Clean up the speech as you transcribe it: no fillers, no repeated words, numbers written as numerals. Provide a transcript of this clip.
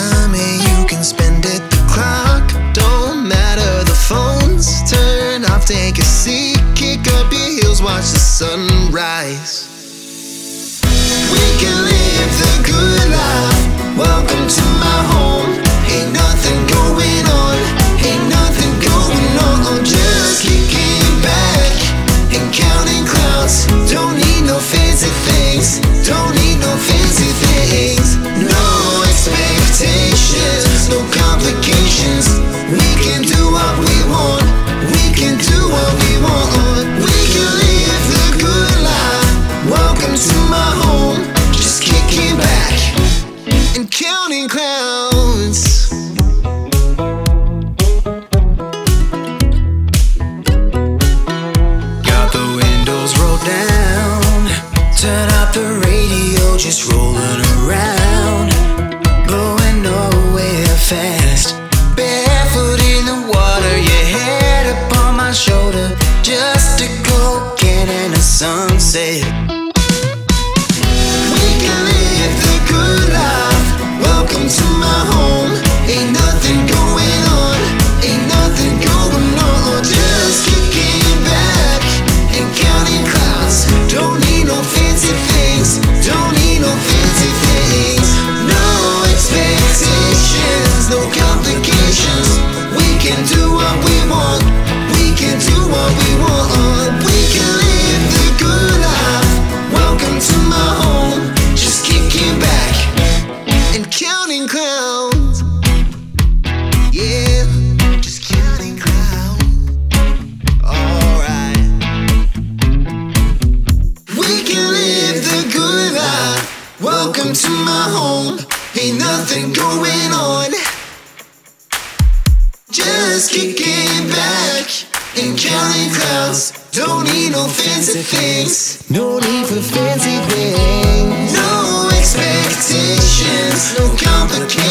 time and you can spend it. The clock don't matter, the phones turn off. Take a seat, kick up your heels, watch the sunrise. We can live the good life. Welcome to my home. Ain't nothing going on, ain't nothing going on. Just kicking back and counting clouds. Don't need no fancy things, don't need no fancy things. No expectations, no complications. We can do what we want, we can do what we want. We can live the good life. Welcome to my home. Just kicking back and counting clouds. Got the windows rolled down, turn up the radio, just rolling around, going nowhere fast. Barefoot in the water, your head upon my shoulder, just a cocaine and a sunset. We can live the good life. Welcome to my home. Ain't nothing going on, ain't nothing going on. Just kicking back and counting clouds. Don't need no fancy things, don't need no fancy things. No expectations, no complications. We can do what we want, we can do what we want. We can live the good life. Welcome to my home. Just kicking back and counting clouds. Yeah, just counting clouds. Alright. We can live the good life. Welcome to my home. Ain't nothing going on. Just kicking back and counting clouds. Don't need no fancy things, no need for fancy things. No expectations, no complications.